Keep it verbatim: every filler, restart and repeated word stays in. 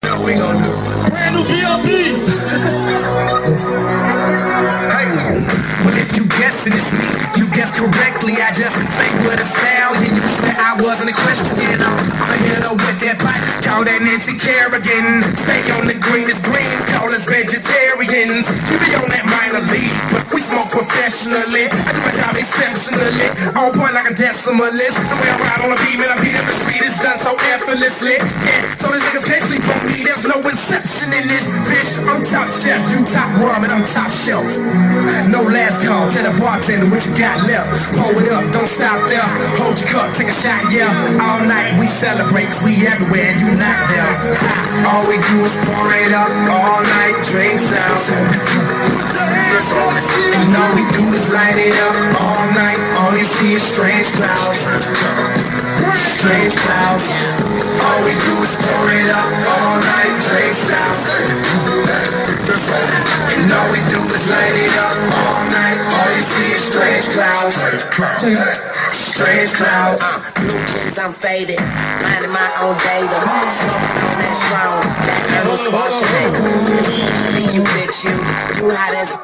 What we gonna do? Brand new B L B. Hey, well if you guessing it's me, you guessed correctly. I just stay with a style, and you swear I wasn't a question. You know, I'm a hitter with that pipe, call that Nancy Kerrigan. Stay on the greenest greens, call us vegetarians. You be on that minor league, but we smoke professionally. I do my job exceptionally, on point like a decimalist. The way I ride on a beat, man, I beat up the street is done so effortlessly. Yeah, so these niggas can't sleep on me. There's no inception in this bitch. I'm top chef, you top ramen, I'm top shelf. No last call, tell the bartender what you got left. Pull it up, don't stop there. Hold your cup, take a shot, yeah. All night we celebrate, cause we everywhere and you not there. Ha. All we do is pour it up, all night drinks out. And all we do is light it up all night. All you see is strange clouds, strange clouds. All we do is pour it up all night, drinks out. And all we do is light it up all night. All you see is strange clouds, strange clouds. Uh, blue jeans, I'm faded, minding my own data, smoking on that strong, that Colonel Schwarzenegger. It's usually you, bitch, you, you hot as